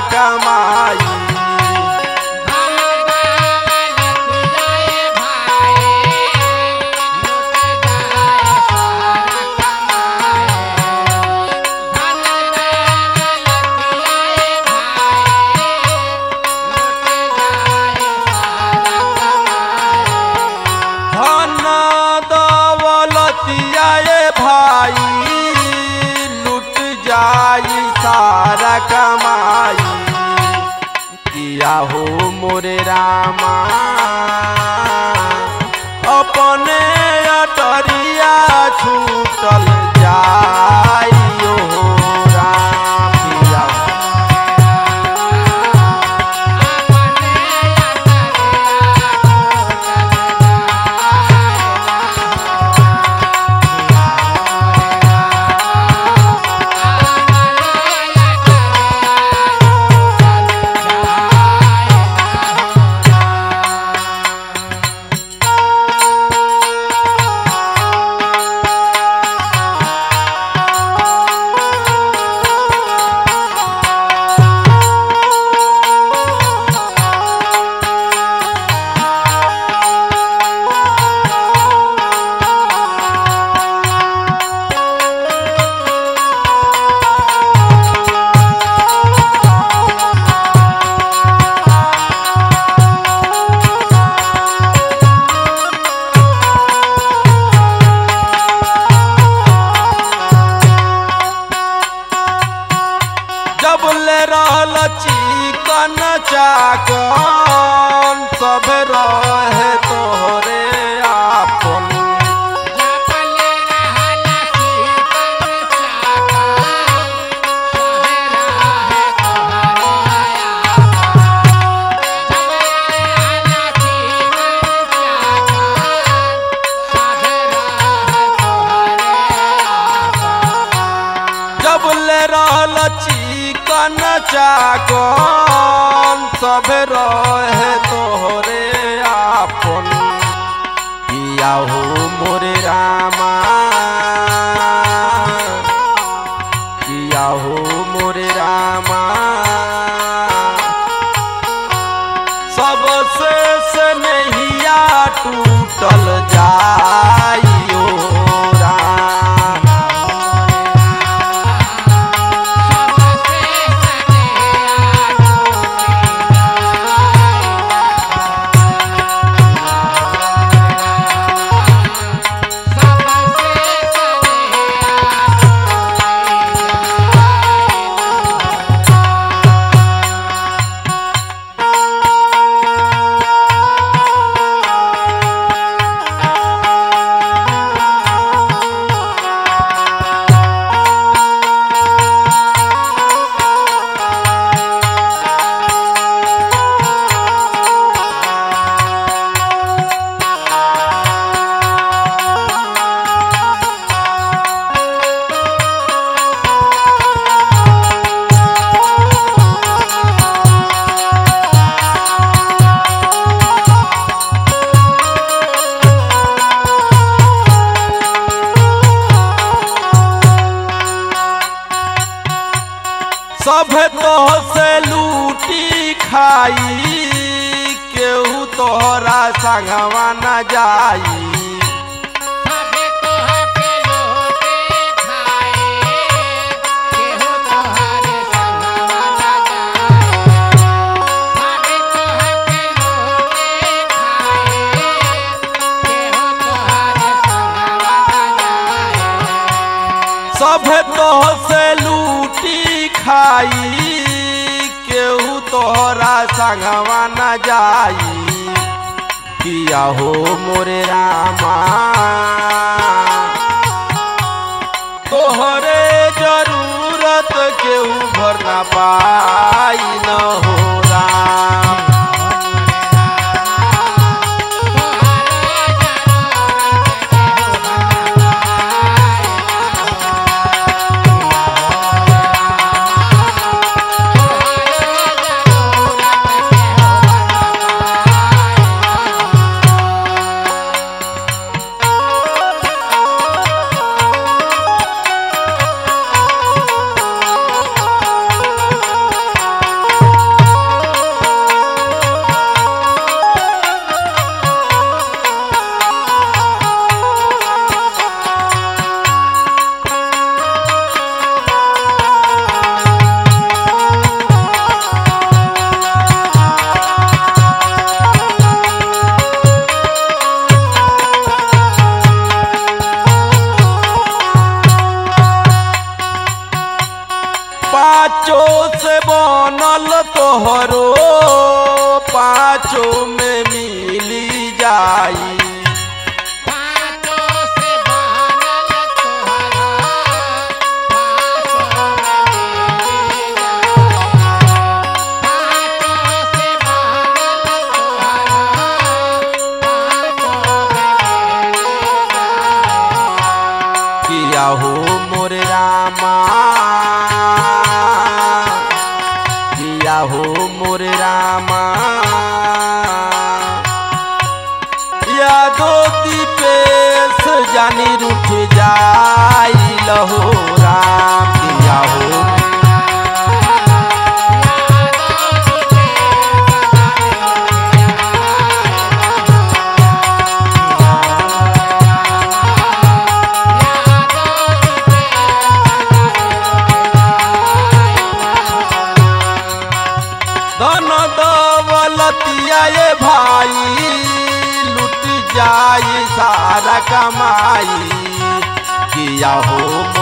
कमाई। सारा कमाई। किया हो मोरे रामा अपने अटरिया छूटल जाई हो राम। किया चिकन चाकन सब रहे तोहरे आपन। जब ले रहल चिकन चाकन सब रहे तोहरे आपन। किया हो मोरे रामा किया हो मोरे रामा सबसे से नहिया टूटल जाई हो राम। सब तो से लूटी खाई केहू तोहरा संगवा न जाई। सब तो से लूटी खाई केहू तोहरा संगवा न जाई। किया हो मोरे रामा तोहरे जरूरत केहू भर न पाई न हो राम। पाँचों से बनल तोहरो पाँचों में मिली जाई। किया हो मोरे रामा, किया हो मोरे रामा, यादो दीपेश जानी रूठ जाई लहो राम। किया हो धन दौलतिया ये भाई लुट जाई सारा कमाई। किया हो